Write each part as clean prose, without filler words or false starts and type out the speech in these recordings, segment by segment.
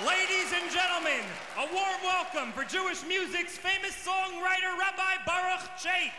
Ladies and gentlemen, a warm welcome for Jewish music's famous songwriter, Rabbi Baruch Chait.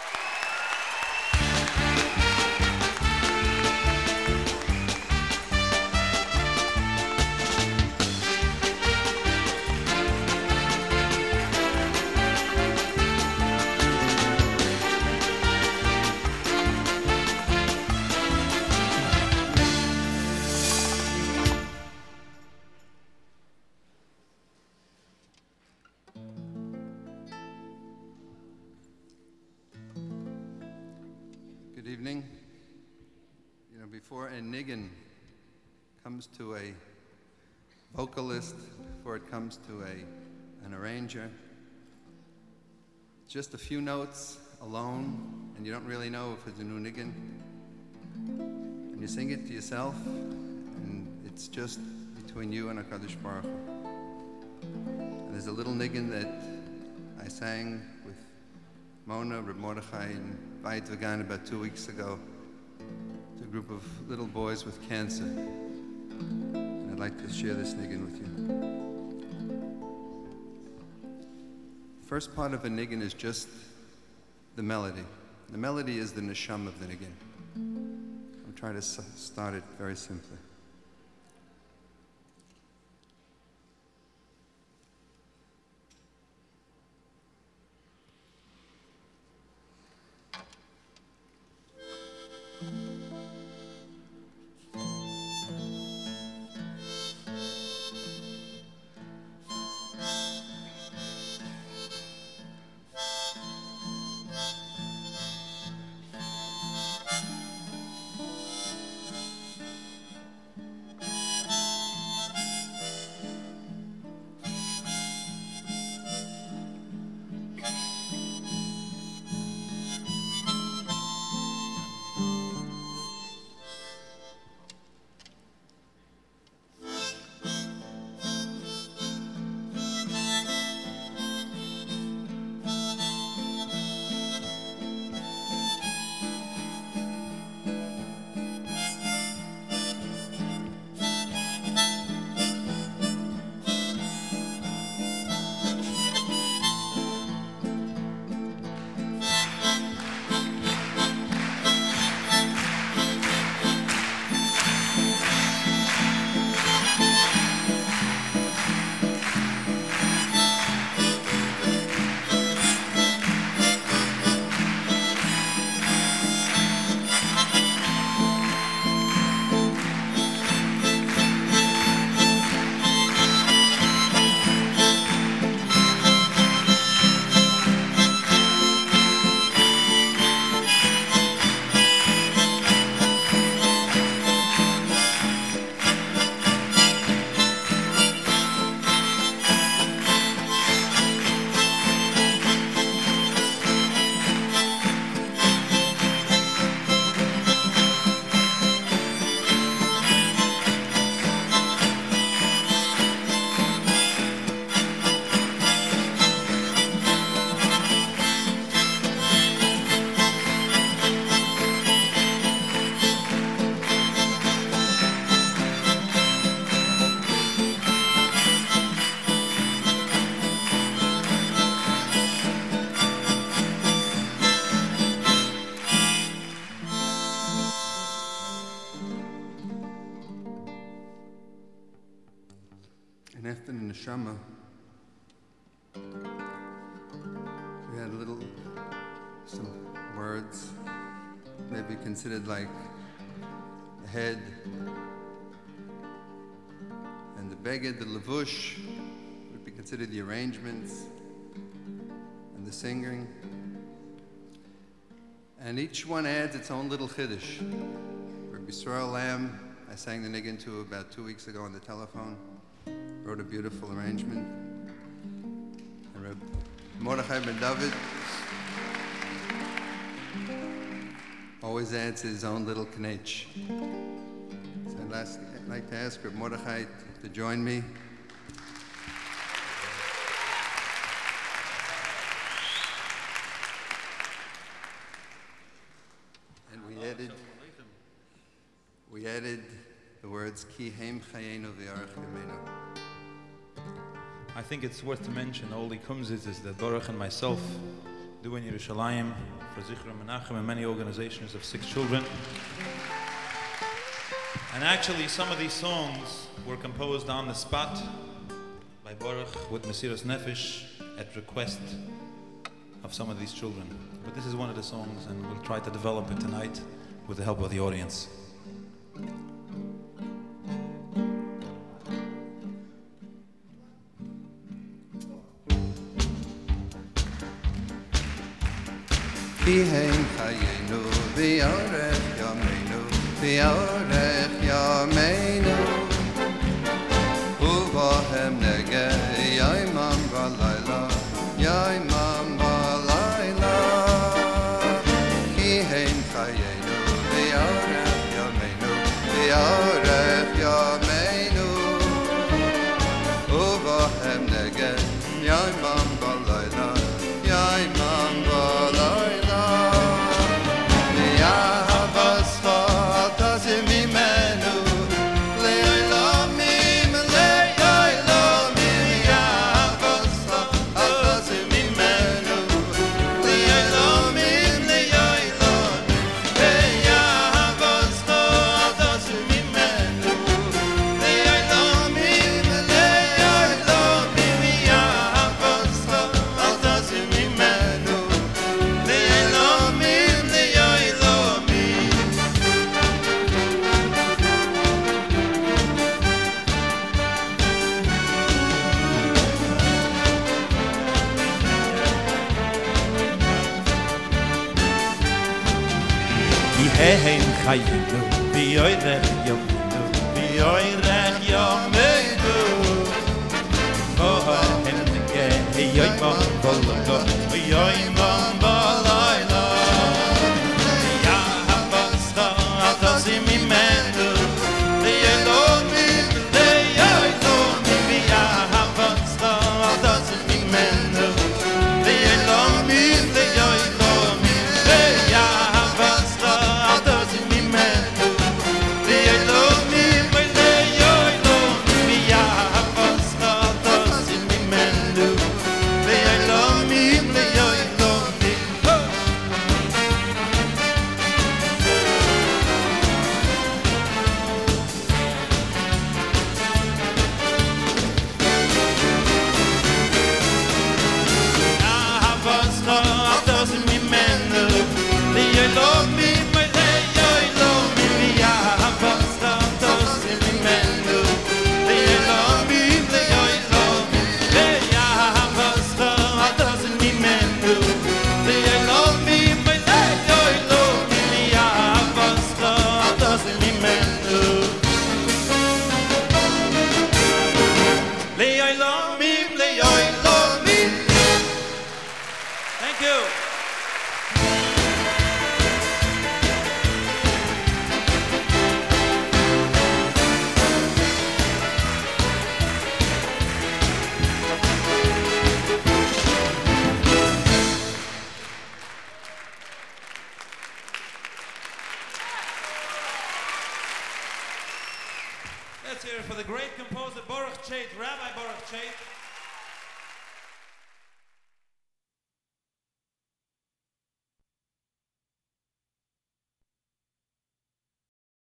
Good evening. You know, before a niggin comes to a vocalist, before it comes to an arranger, just a few notes alone, and you don't really know if it's a new niggin. And you sing it to yourself, and it's just between you and HaKadosh Baruch Hu. And there's a little niggin that I sang with Mona, Reb Mordechai, and Vayit Vegan about 2 weeks ago to a group of little boys with cancer. And I'd like to share this niggin with you. The first part of a niggin is just the melody. The melody is the neshama of the niggin. I'm trying to start it very simply. And after the neshama, we had some words, maybe considered like the head, and the beged, the levush, would be considered the arrangements, and the singing. And each one adds its own little chiddush. Rabbi Yisrael Lamb, I sang the niggin to about 2 weeks ago on the telephone. Wrote a beautiful arrangement. And Reb Mordechai ben David always adds his own little knetch. So I'd like to ask Reb Mordechai to join me. And we added the words Ki Heim Chayenu V'Yarech Yemenu. I think it's worth to mention, all that comes is that Baruch and myself do in Yerushalayim for Zichron Menachem and many organizations of 6 children. And actually some of these songs were composed on the spot by Baruch with Mesiras Nefesh at request of some of these children. But this is one of the songs, and we'll try to develop it tonight with the help of the audience. Kihen chayenu v'yorech yameinu v'yorech yameinu uvahem nege yaimam v'layla yaimam v'layla Kihen chayenu v'yorech yameinu v'yorech yameinu uvahem nege yaimam v'layla yaimam v'layla Hey, chayenu, v'yorech yameinu, v'yorech yameinu. Vohem negeh yaimam v'layla, yaimam v'layla. Yahavascha al tazim imenu, v'yelomim v'yelomim. Yahavascha al tazim imenu, v'yelomim v'yelomim. Thank you. Let's hear it for the great composer Baruch Chait, Rabbi Baruch Chait.